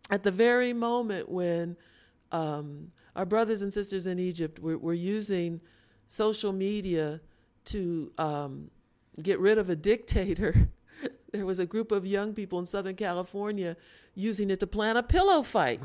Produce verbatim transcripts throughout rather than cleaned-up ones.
at the very moment when um, our brothers and sisters in Egypt were, were using social media to um, get rid of a dictator, there was a group of young people in Southern California using it to plan a pillow fight.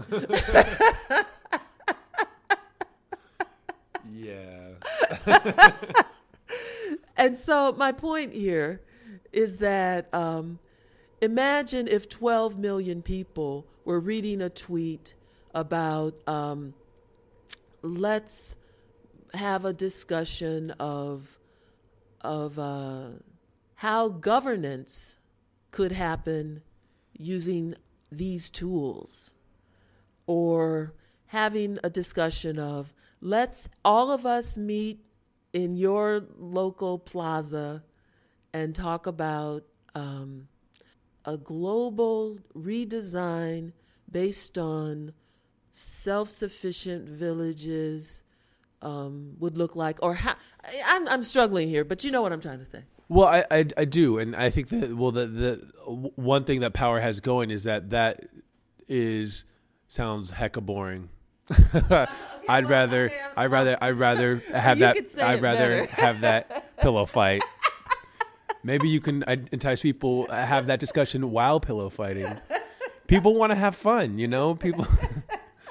Yeah. And so my point here is that um, imagine if twelve million people were reading a tweet about um, let's have a discussion of of uh, how governance could happen using these tools, or having a discussion of let's all of us meet in your local plaza and talk about um, a global redesign based on self-sufficient villages um, would look like, or how, I'm, I'm struggling here, but you know what I'm trying to say. Well, I, I, I do. And I think that, well, the, the one thing that Power has going is that that is, sounds hecka boring. okay, I'd well, rather, okay, I'd rather, I'd rather have You that. could say I'd it rather better. have that pillow fight. Maybe you can entice people, have that discussion while pillow fighting. People want to have fun, you know. People,